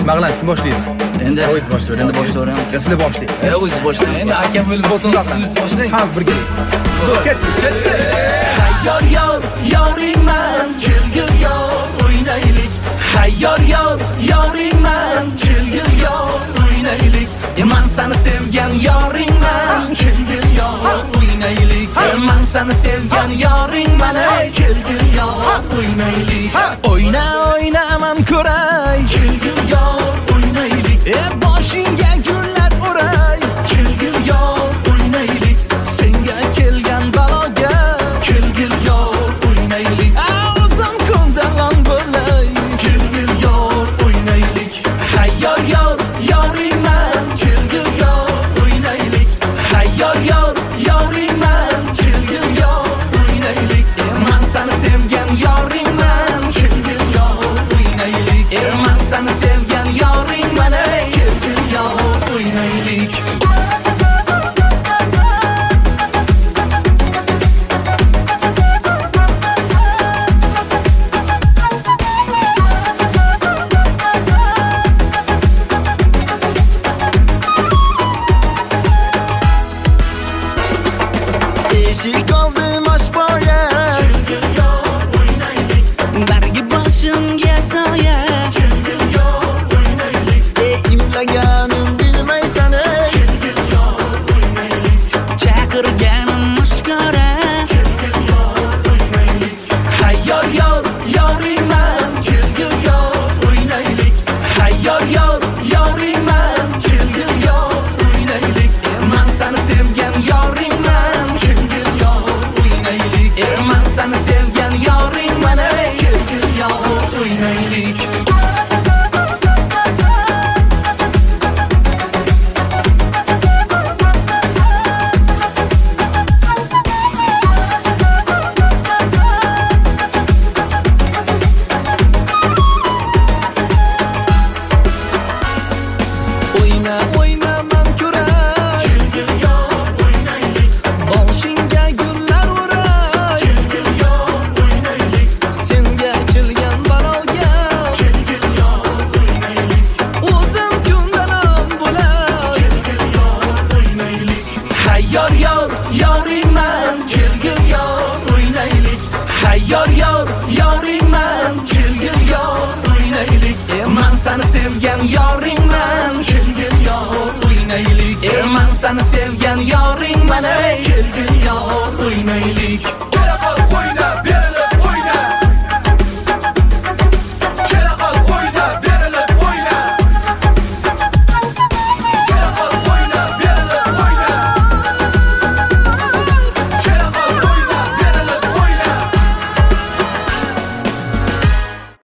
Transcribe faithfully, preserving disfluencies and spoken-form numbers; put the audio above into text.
Nima qilamiz? Kim boshlaydi? Endi o'zingiz boshlayver. Endi boshlayveraman. Sizlar boshlang. E, o'zingiz boshlang. Endi akam bo'lib boshlaysiz boshlang. Haz birga. Ketdi, ketdi. Hayyor yor, yoringman, kelgil yor, o'ynaylik. Hayyor yor, yoringman, kelgil yor, o'ynaylik. Men seni sevgan yoringman, kelgil yor, o'ynaylik. Men seni sevgan yoringman, kelgil yor, o'ynaylik. O'yna, o'yna men ko'ray, kelgil yor, o'ynaylik. E boshingga gullar uray, kelgil yor, o'ynaylik. Senga kelgan baloga, kelgil yor, o'ynaylik. O'zim ko'ndalan bo'lay, kelgil yor, o'ynaylik. Hayyor yor, yoringman, kelgil yor, o'ynaylik. Hayyor yor, yoringman, kelgil yor, o'ynaylik. Men seni sevgan yoringman, kelgil yor, o'ynaylik. Men seni sevgan yoringman, kelgil yor, o'ynaylik. Eshik oldim oshboya, kelgil yor, o'ynaylik. Bargi boshimga soya, kelgil yor, o'ynaylik. E imlaganim bilmaysan, kelgil yor, o'ynaylik. Chaqirganim mushkora, kelgil yor, o'ynaylik. Hayyor yor, yoringman, kelgil yor, o'ynaylik. Hayyor yor, yoringman, kelgil yor, o'ynaylik. Men seni sevgan yoringman, kelgil yor, o'ynaylik. Men seni sevgan yoringman, kelgil yor, o'ynaylik. O'yna, o'yna men ko'ray, kelgil yor, o'ynaylik. Boshingga gullar uray, kelgil yor, o'ynaylik. Senga kelgan baloga, kelgil yor, o'ynaylik. O'zim ko'ndalan bo'lay, kelgil yor, o'ynaylik. Hayyor yor, yoringman, kelgil yor, o'ynaylik. Hayyor yor, yoringman, kelgil yor, o'ynaylik. Men seni sevgan yoringman, kelgil yor, o'ynaylik. Men seni sevgan yoringman, kelgil yor, o'ynaylik.